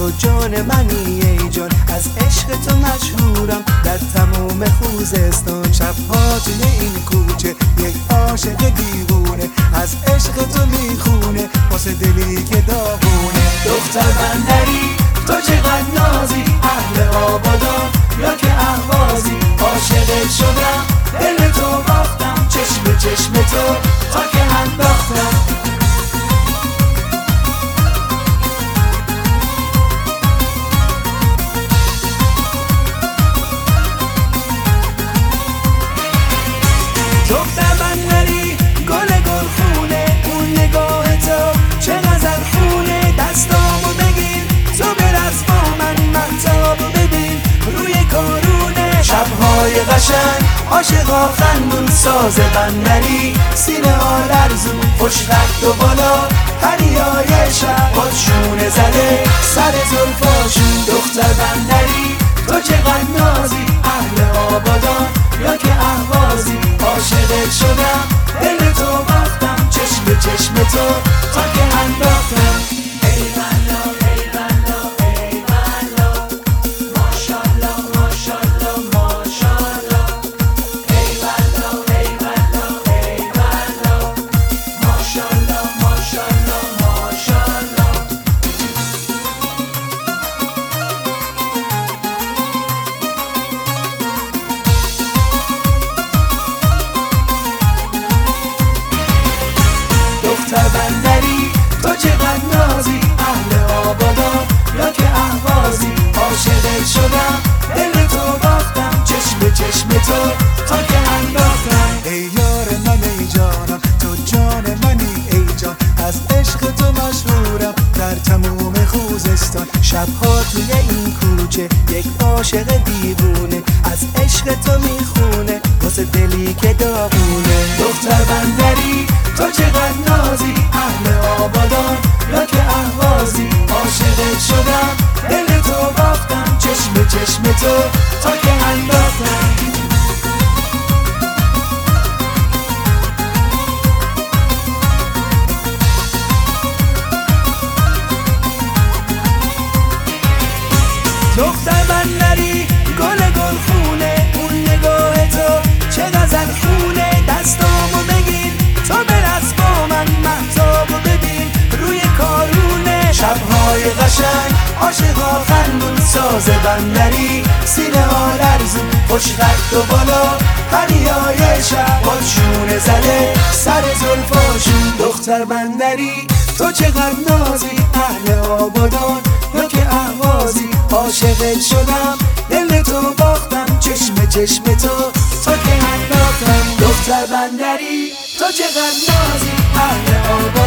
تو جان منی ای جان، از عشق تو مشهورم در تمام خوزستان. شبها توی این کوچه یک عاشق دیوونه از عشق تو میخونه واسه دلی که داغونه. دختر بندری تو چقدر نازی، اهل آبادان یا که اهوازی، عاشقت شدم دل تو باختم، چشم چشم تو تا که انداختم. دختر بندری گل خونه، اون نگاه تو چه غزل خونه. دستامو بگیر تو برس با من، مهتابو ببین روی کارونه. شبهای قشنگ عاشقا خندون، ساز بندری سینه ها لرزون، خوش رفت و بالا پریای شب بادشونه زده سر زلفاشون. دختر بندری تو چقدر نازی، اهل آبادان یا که اهوازی، عاشقت شدم دل تو باختم، چشم چشم تو تا که انداختم. ای بلا ای بلا ای بلا، ماشالله ماشالله ماشالله. ای بلا ای بلا ای بلا، ماشالله ماشالله ماشالله. دختر بندری تو چقدر نازی، اهل آبادان یا که اهوازی، عاشقت شدم دل تو باختم، چشم چشم تو تا که انداختم. ای یار من ای جانم تو جان منی ای جان، از عشق تو مشهورم در تمام خوزستان. شبها توی این کوچه یک عاشق دیوونه از عشق تو میخونه واسه دلی که داغونه. دختر بندری تو چقدر نازی، اهل آبادان یا که اهوازی، عاشقت شدم دل تو باختم، چشم چشم تو تا که انداختم. دختر بندری گل خونه، اون نگاه تو چه غزل خونه. دستامو بگیر تو برس با من، مهتابو ببین روی کارونه. شبهای قشنگ عاشقا خندون، ساز بندری سینه ها لرزون، خوش رفت و بالا پریای شب بادشونه زده سر زلفاشون. دختر بندری تو چقدر نازی، اهل آبادان یا که اهوازی، عاشقت شدم دل تو باختم، چشم چشم تو تا که انداختم. دختر بندری تو چقدر نازی، اهل آبادان